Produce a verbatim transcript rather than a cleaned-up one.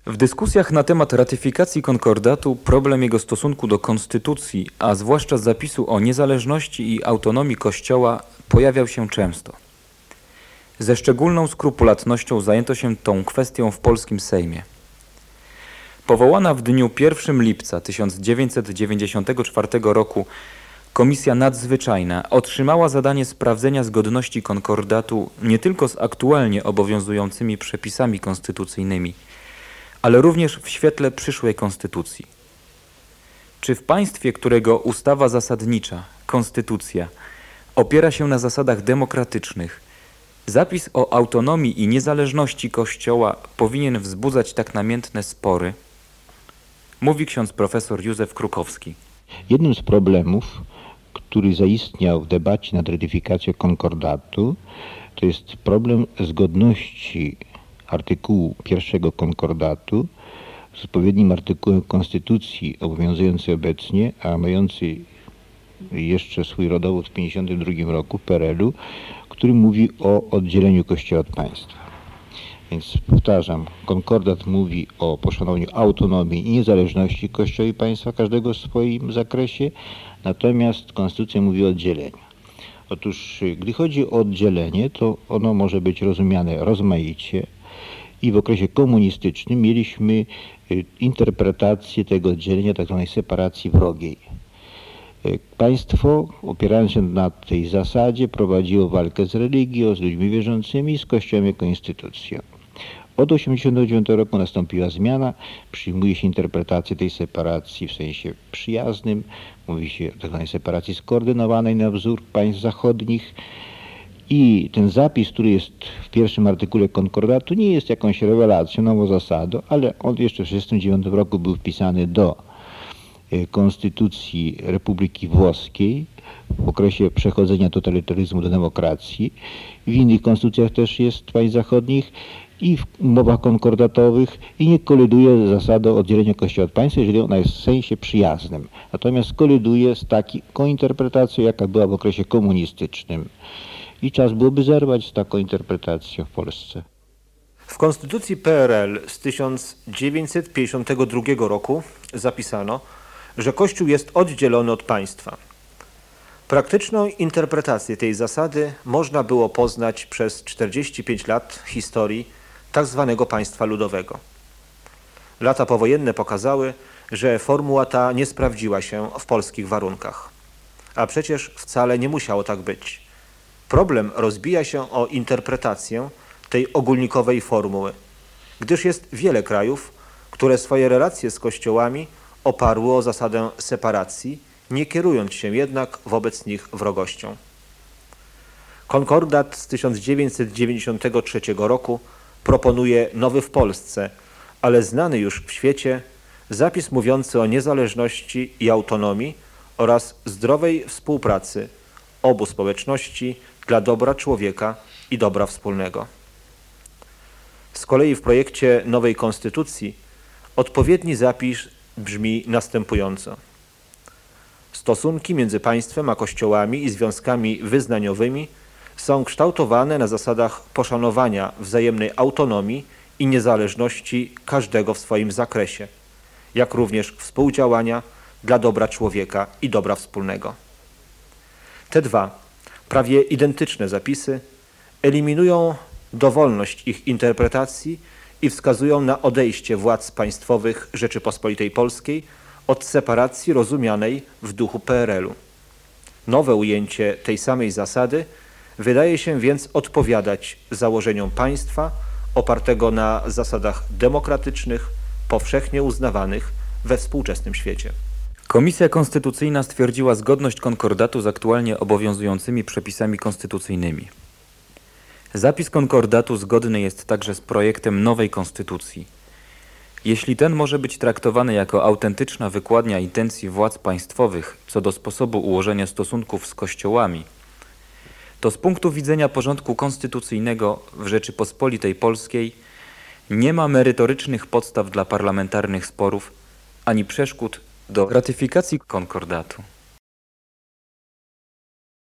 W dyskusjach na temat ratyfikacji konkordatu problem jego stosunku do konstytucji, a zwłaszcza zapisu o niezależności i autonomii Kościoła, pojawiał się często. Ze szczególną skrupulatnością zajęto się tą kwestią w polskim Sejmie. Powołana w dniu pierwszego lipca tysiąc dziewięćset dziewięćdziesiątego czwartego roku Komisja Nadzwyczajna otrzymała zadanie sprawdzenia zgodności konkordatu nie tylko z aktualnie obowiązującymi przepisami konstytucyjnymi, ale również w świetle przyszłej konstytucji. Czy w państwie, którego ustawa zasadnicza, konstytucja, opiera się na zasadach demokratycznych, zapis o autonomii i niezależności Kościoła powinien wzbudzać tak namiętne spory? Mówi ksiądz profesor Józef Krukowski. Jednym z problemów, który zaistniał w debacie nad ratyfikacją konkordatu, to jest problem zgodności artykułu pierwszego konkordatu z odpowiednim artykułem Konstytucji obowiązującej obecnie, a mający jeszcze swój rodowód w tysiąc dziewięćset pięćdziesiątym drugim roku w P R L u, który mówi o oddzieleniu Kościoła od państwa. Więc powtarzam, konkordat mówi o poszanowaniu autonomii i niezależności Kościoła i państwa, każdego w swoim zakresie, natomiast Konstytucja mówi o oddzieleniu. Otóż, gdy chodzi o oddzielenie, to ono może być rozumiane rozmaicie i w okresie komunistycznym mieliśmy interpretację tego oddzielenia, tak zwanej separacji wrogiej. Państwo, opierając się na tej zasadzie, prowadziło walkę z religią, z ludźmi wierzącymi i z Kościołem jako instytucją. Od tysiąc dziewięćset osiemdziesiątego dziewiątego roku nastąpiła zmiana, przyjmuje się interpretację tej separacji w sensie przyjaznym, mówi się o tzw. separacji skoordynowanej na wzór państw zachodnich i ten zapis, który jest w pierwszym artykule konkordatu, nie jest jakąś rewelacją, nową zasadą, ale on jeszcze w tysiąc dziewięćset sześćdziesiątym dziewiątym roku był wpisany do Konstytucji Republiki Włoskiej w okresie przechodzenia totalitaryzmu do demokracji. W innych konstytucjach też jest państw zachodnich i w umowach konkordatowych i nie koliduje z zasadą oddzielenia Kościoła od państwa, jeżeli ona jest w sensie przyjaznym. Natomiast koliduje z taką interpretacją, jaka była w okresie komunistycznym. I czas byłoby zerwać z taką interpretacją w Polsce. W Konstytucji P R L z tysiąc dziewięćset pięćdziesiątego drugiego roku zapisano, że Kościół jest oddzielony od państwa. Praktyczną interpretację tej zasady można było poznać przez czterdzieści pięć lat historii tak zwanego państwa ludowego. Lata powojenne pokazały, że formuła ta nie sprawdziła się w polskich warunkach. A przecież wcale nie musiało tak być. Problem rozbija się o interpretację tej ogólnikowej formuły, gdyż jest wiele krajów, które swoje relacje z kościołami oparły o zasadę separacji, nie kierując się jednak wobec nich wrogością. Konkordat z tysiąc dziewięćset dziewięćdziesiątego trzeciego roku proponuje nowy w Polsce, ale znany już w świecie, zapis mówiący o niezależności i autonomii oraz zdrowej współpracy obu społeczności dla dobra człowieka i dobra wspólnego. Z kolei w projekcie nowej konstytucji odpowiedni zapis brzmi następująco. Stosunki między państwem a kościołami i związkami wyznaniowymi są kształtowane na zasadach poszanowania wzajemnej autonomii i niezależności każdego w swoim zakresie, jak również współdziałania dla dobra człowieka i dobra wspólnego. Te dwa, prawie identyczne zapisy eliminują dowolność ich interpretacji i wskazują na odejście władz państwowych Rzeczypospolitej Polskiej od separacji rozumianej w duchu P R L u. Nowe ujęcie tej samej zasady wydaje się więc odpowiadać założeniom państwa opartego na zasadach demokratycznych, powszechnie uznawanych we współczesnym świecie. Komisja Konstytucyjna stwierdziła zgodność konkordatu z aktualnie obowiązującymi przepisami konstytucyjnymi. Zapis konkordatu zgodny jest także z projektem nowej konstytucji. Jeśli ten może być traktowany jako autentyczna wykładnia intencji władz państwowych co do sposobu ułożenia stosunków z kościołami, to z punktu widzenia porządku konstytucyjnego w Rzeczypospolitej Polskiej nie ma merytorycznych podstaw dla parlamentarnych sporów ani przeszkód do ratyfikacji konkordatu.